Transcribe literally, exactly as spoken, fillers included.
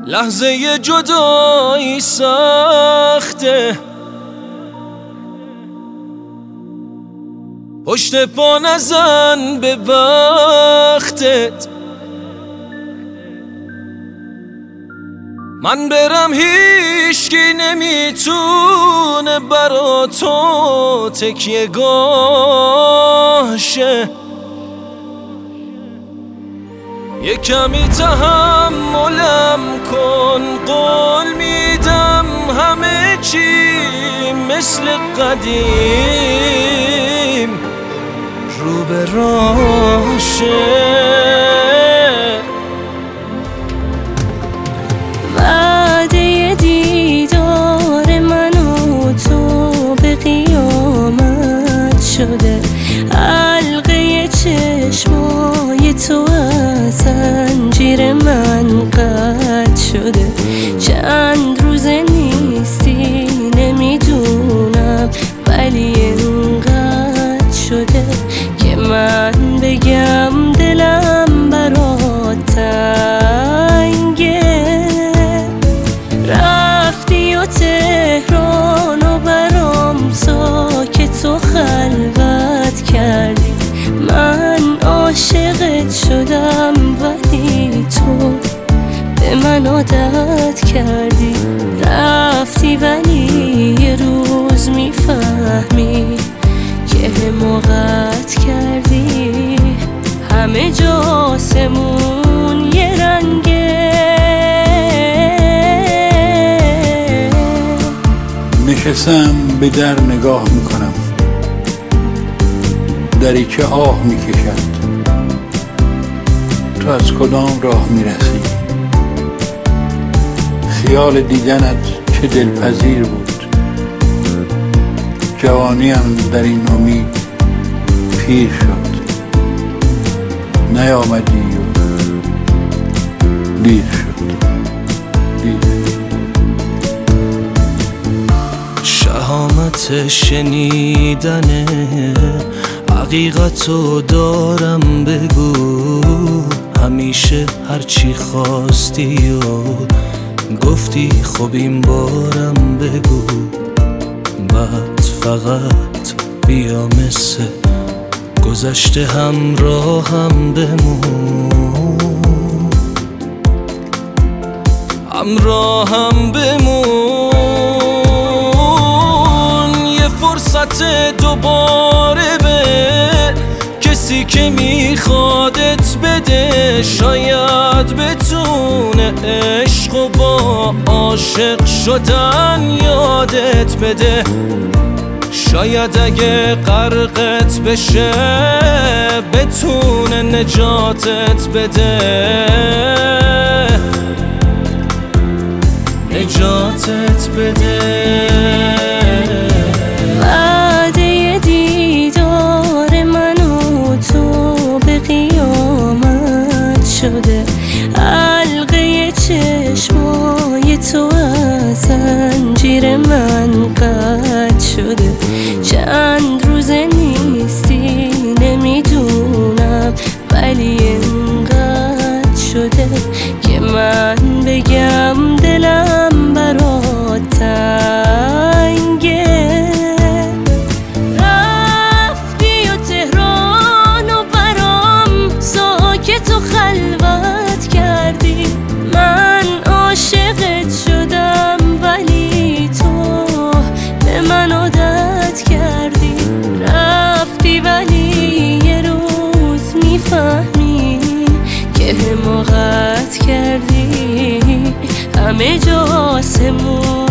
لحظه جدایی سخته، پشت پا نزن به بختت. من برم هیچکی نمیتونه برا تو تکیه گاه شه. یه کمی تحملم کن، قول میدم همه چی مثل قدیم رو به راه شه. وعده دیدار من و تو به قیامت شده، حلقه چشمای تو از زنجیر من قطع شده. چند روزه نیستی نمیدونم، ولی اینقدر شده که من بگم دلم برات تنگه. رفتی و تهران و برام ساکت و خلوت کردی. من عاشقت شدم ولی تو به من عادت کردی. رفتی ولی یه روز میفهمی که حماقت کردی. همه جا آسمون یه رنگه. نشستم به در نگاه میکنم، دری که آه میکشد. تو از کدام راه میرسی؟ خیال دیدنت چه دلپذیر بود. جوانیم در این امید پیر شد، نیامدی و دیر شد دیر. شهامت شنیدن حقیقتو دارم، بگو همیشه هرچی خواستی و گفتی خب این بارم بگو. بعد فقط بیا مثل گذشته همراهم بمون، همراهم بمون. یه فرصت دوباره به کسی که میخوادت بده، شاید بتونه عشق و با عاشق شدن یادت بده. شاید اگه غرقت بشه بتونه نجاتت بده، نجاتت بده. وعده دیدار من و تو به قیامت شده، حلقه چشمای تو از زنجیر من قطع شده. چند روزه نیستی نمیدونم، ولی اینقدر شده که من بگم دلم برات تنگه. رفتی و تهران و برام ساکت و خلوت کردی. من عاشقت شدم ولی تو به من عادت کردی. رفتی ولی یه روز میفهمی که حماقت کردی. همه جا آسمون